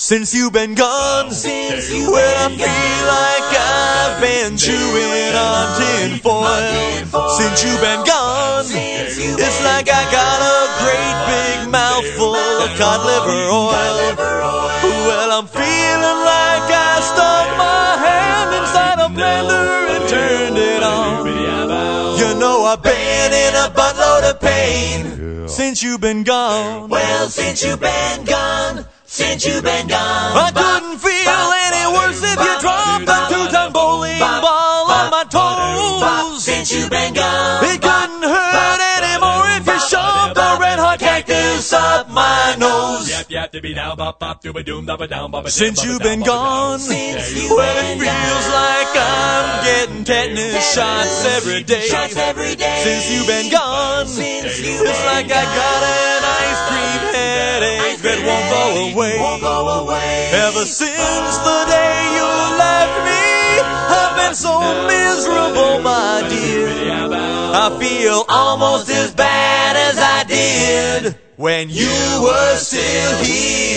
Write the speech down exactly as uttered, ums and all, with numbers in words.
Since you've been gone, Since you've well, I been feel like I've been chewing on tin foil. Since you've been gone, Since you've it's been like I got a great big mouthful of cod liver oil. Well, I'm feeling like I stuck my hand inside a blender and turned it on. You know I've been in a buttload of pain since you've been gone. Well, since you've been gone, since you've been gone, I couldn't feel any worse if you dropped a two-ton bowling ball on my toes. since you've been gone, It couldn't hurt anymore if you shoved a red-hot cactus up my nose. Since you've been gone, Since you've well, it been feels gone. like I'm getting tetanus shots every day. shots every day. Since you've been gone, Since you've it's been like I got an ice cream headache that won't go away. Won't go away. Ever since the day you left me, I've been so miserable, my dear. I feel almost as bad as I did when you were still here.